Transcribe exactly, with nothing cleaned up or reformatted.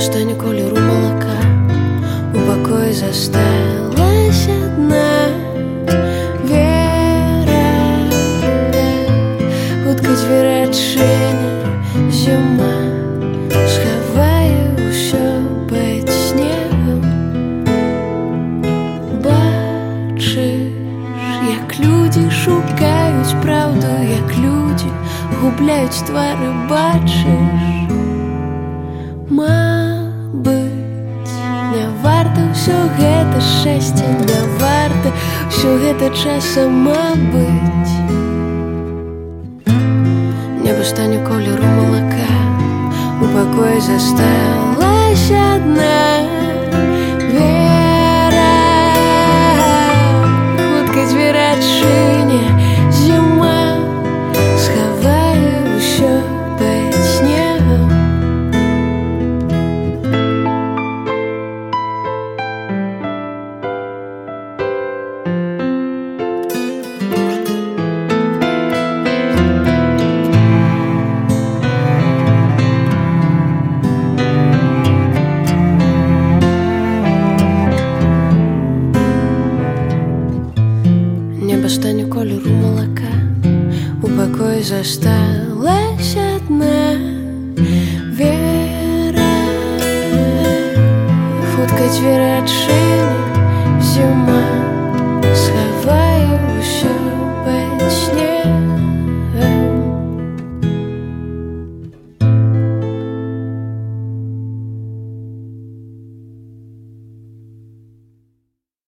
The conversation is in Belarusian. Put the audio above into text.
останню кольору молока, у покої засталась одна віра. Хутка дзве адчыня, зіма схавае ўсё пад снегам. Бачыш, як людзі шукаюць праўду, як людзі губляюць твары, бачыш. Мабыць, не варта ўсё гэта шчасця, не варта ўсё гэта часам, мабыць. Неба стане колеру молока, у покої засталась одна вера. Хутка дзве адчыня, зіма схавае ўсё пад снегам. Неба стане колеру молока, у покої засталась одна вера. Хутка дзве адчыня, зіма